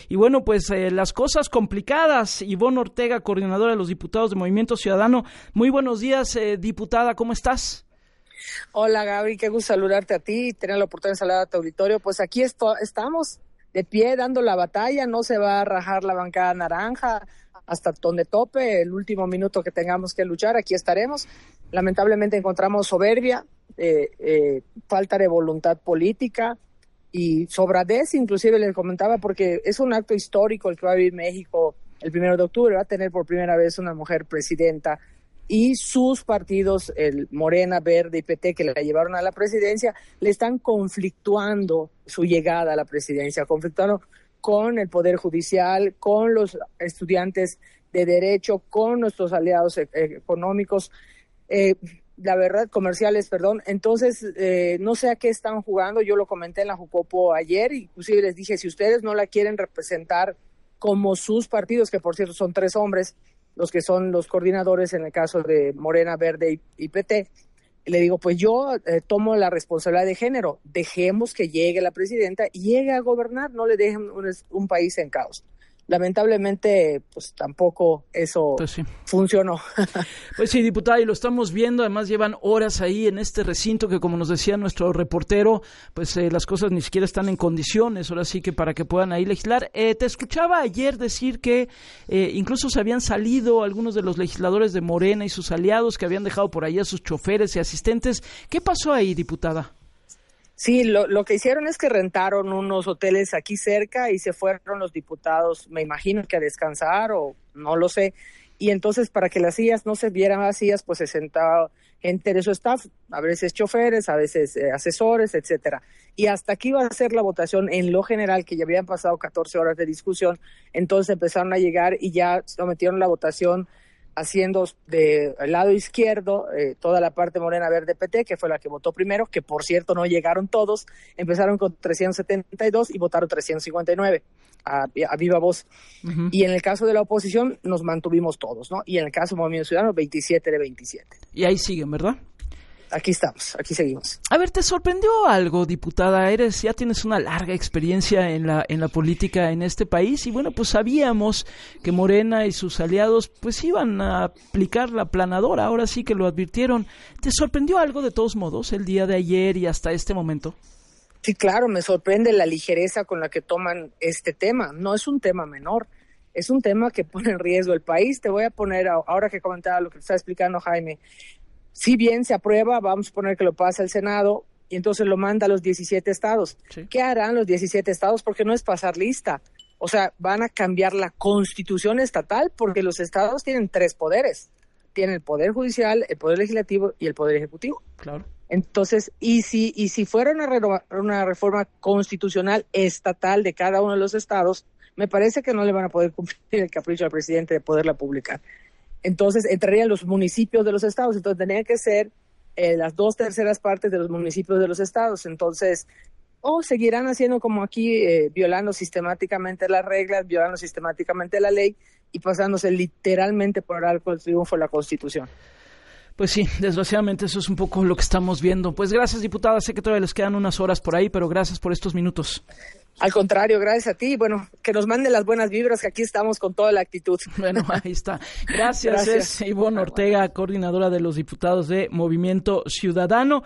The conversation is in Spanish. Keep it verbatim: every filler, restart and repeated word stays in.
y bueno, pues eh, las cosas complicadas. Ivonne Ortega, coordinadora de los diputados de Movimiento Ciudadano. Muy buenos días, eh, diputada, ¿cómo estás? Hola Gaby, qué gusto saludarte a ti y tener la oportunidad de saludar a tu auditorio. Pues aquí esto, estamos de pie dando la batalla, no se va a rajar la bancada naranja hasta donde tope, el último minuto que tengamos que luchar, aquí estaremos. Lamentablemente encontramos soberbia, eh, eh, falta de voluntad política y sobradez, inclusive les comentaba, porque es un acto histórico el que va a vivir México el primero de octubre, va a tener por primera vez una mujer presidenta, y sus partidos, el Morena, Verde y P T, que la llevaron a la presidencia, le están conflictuando su llegada a la presidencia, conflictuando con el Poder Judicial, con los estudiantes de Derecho, con nuestros aliados e- económicos, eh, la verdad, comerciales, perdón. Entonces, eh, no sé a qué están jugando, yo lo comenté en la Jucopo ayer, inclusive les dije, si ustedes no la quieren representar como sus partidos, que por cierto son tres hombres, los que son los coordinadores en el caso de Morena, Verde y, y P T, le digo, pues yo eh, tomo la responsabilidad de género, dejemos que llegue la presidenta y llegue a gobernar, no le dejen un, un país en caos. Lamentablemente, pues tampoco eso pues sí. funcionó. Pues sí, diputada, y lo estamos viendo, además llevan horas ahí en este recinto que, como nos decía nuestro reportero, pues eh, las cosas ni siquiera están en condiciones, ahora sí que para que puedan ahí legislar. Eh, te escuchaba ayer decir que eh, incluso se habían salido algunos de los legisladores de Morena y sus aliados, que habían dejado por ahí a sus choferes y asistentes. ¿Qué pasó ahí, diputada? Sí, lo, lo que hicieron es que rentaron unos hoteles aquí cerca y se fueron los diputados, me imagino que a descansar o no lo sé. Y entonces, para que las sillas no se vieran vacías, pues se sentaba gente de su staff, a veces choferes, a veces eh, asesores, etcétera. Y hasta aquí iba a ser la votación en lo general, que ya habían pasado catorce horas de discusión, entonces empezaron a llegar y ya sometieron la votación haciendo del lado izquierdo eh, toda la parte Morena, Verde, P T, que fue la que votó primero, que por cierto no llegaron todos, empezaron con trescientos setenta y dos y votaron trescientos cincuenta y nueve a, a viva voz. Uh-huh. Y en el caso de la oposición nos mantuvimos todos, ¿no? Y en el caso del Movimiento Ciudadano, veintisiete de veintisiete. Y ahí siguen, ¿verdad? Aquí estamos, aquí seguimos. A ver, ¿te sorprendió algo, diputada? Eres, ya tienes una larga experiencia en la en la política en este país y bueno, pues sabíamos que Morena y sus aliados pues iban a aplicar la aplanadora, ahora sí que lo advirtieron. ¿Te sorprendió algo de todos modos el día de ayer y hasta este momento? Sí, claro, me sorprende la ligereza con la que toman este tema. No es un tema menor, es un tema que pone en riesgo el país. Te voy a poner, ahora que comentaba lo que te estaba explicando Jaime, si bien se aprueba, vamos a poner que lo pasa el Senado y entonces lo manda a los diecisiete estados. Sí. ¿Qué harán los diecisiete estados? Porque no es pasar lista. O sea, van a cambiar la constitución estatal porque los estados tienen tres poderes. Tienen el poder judicial, el poder legislativo y el poder ejecutivo. Claro. Entonces, y si y si fuera una, re- una reforma constitucional estatal de cada uno de los estados, me parece que no le van a poder cumplir el capricho al presidente de poderla publicar. Entonces entrarían los municipios de los estados, entonces tendrían que ser eh, las dos terceras partes de los municipios de los estados, entonces o seguirán haciendo como aquí, eh, violando sistemáticamente las reglas, violando sistemáticamente la ley y pasándose literalmente por arco del triunfo de la Constitución. Pues sí, desgraciadamente eso es un poco lo que estamos viendo. Pues gracias, diputada, sé que todavía les quedan unas horas por ahí, pero gracias por estos minutos. Al contrario, gracias a ti. Bueno, que nos manden las buenas vibras, que aquí estamos con toda la actitud. Bueno, ahí está. Gracias, Gracias. Es Ivonne Ortega, coordinadora de los diputados de Movimiento Ciudadano.